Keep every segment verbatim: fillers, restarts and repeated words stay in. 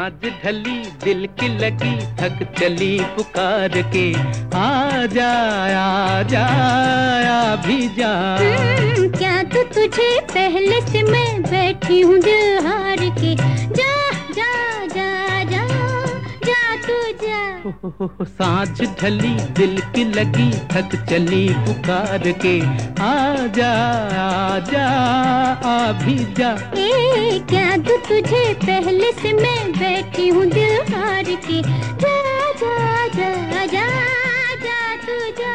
सांझ ढली दिल की लगी थक चली पुकार के आजा आजा आ भी जा। क्या तो तुझे पहले से मैं बैठी हूँ दिल हार के, जा जा जा जा जा तू जा। सांझ ढली दिल की लगी थक चली पुकार के आजा आजा आ भी जा। ए क्या तो तुझे पहले से मैं बैठी हूँ दिल हार के, जा जा जा जा जा तू जा।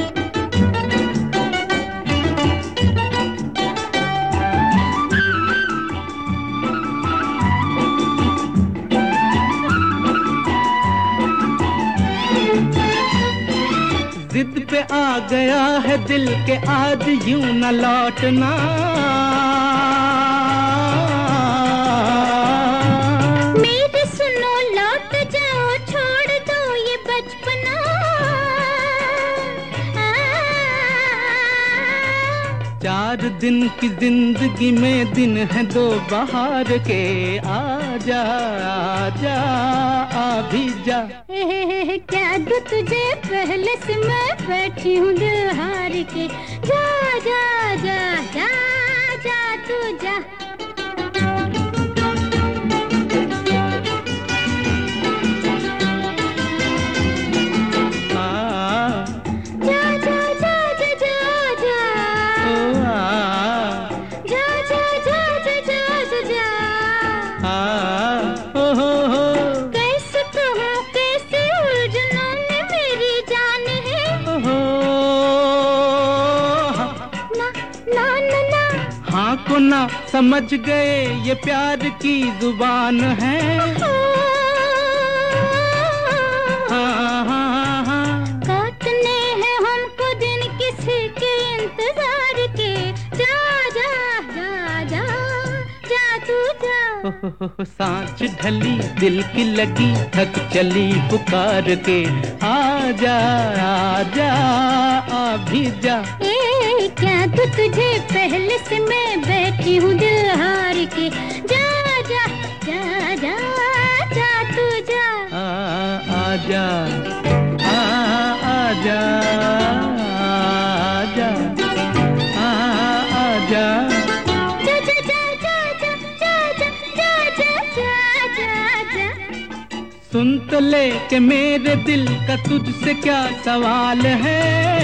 जिद पे आ गया है दिल के आज यूं न लौटना। मेरे सुनो लौट जाओ छोड़ दो ये बचपना। चार दिन की जिंदगी में दिन है दो बहार के आजा आजा आ भी जा। क्या दो तुझे पहले से मैं बैठी हूँ दिल हार के, जा जा जा जा जा तू जा। को ना समझ गए ये प्यार की जुबान है। हाँ हाँ हाँ काटने हैं हमको दिन किसी के इंतजार के, जा जा जा जा जा तू जा। सांझ ढली दिल की लगी थक चली पुकार के आजा आजा आ भी जा। ए क्या तो तुझे पहले से मैं बैठी हूँ दिल हार के, जा जा जा जा जा तू जा। आ आजा आ आजा आजा आ आजा जा जा जा जा जा जा जा जा जा जा। सुन तो ले के मेरे दिल का तुझसे क्या सवाल है।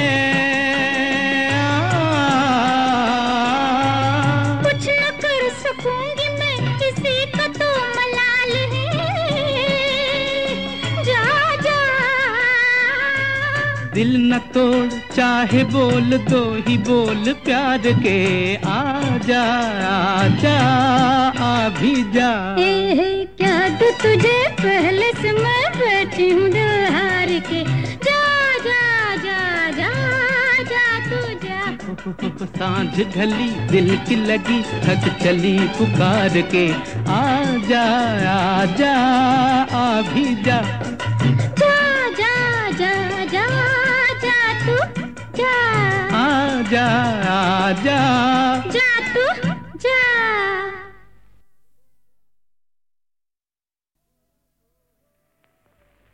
कुछ न कर सकूंगी मैं किसी का तो मलाल है, जा जा। दिल न तोड़ चाहे बोल दो ही बोल प्यार के आजा आजा आ भी जा। ए क्या तो तुझे पहले से मैं बैठी हूँ दिल हार के, जा जा जा जा जा तू जा। सांझ ढली दिल की लगी थक चली पुकार के आजा आजा आ भी जा। जा जा जा जा जा तू जा। आजा आजा